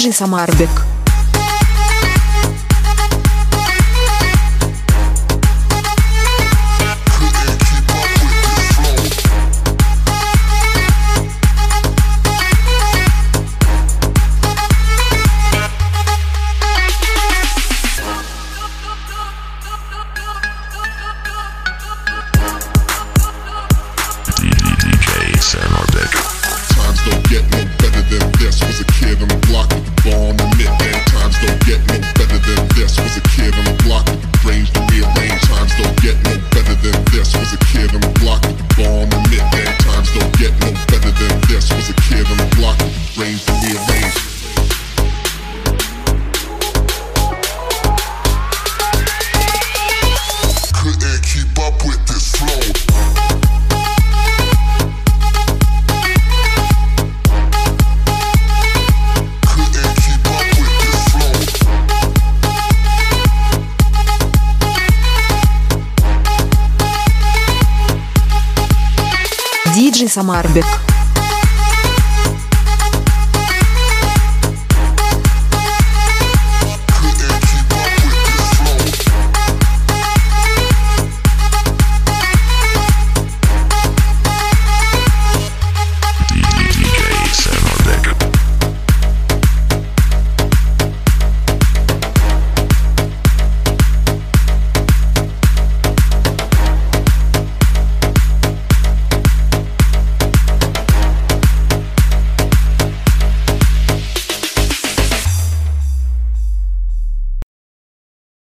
Диджей Самарбек. Times don't get no better than this. Was a kid on the block with the ball in the mid. And times don't get no better than this. Was a kid on the block with the brains to rearrange. Times don't get no better than this. Was a kid on the block with the ball in the mid. And times don't get no better than this. Was a kid on the block with the brains to rearrange. Couldn't keep up with this flow. Диджей Самарбек.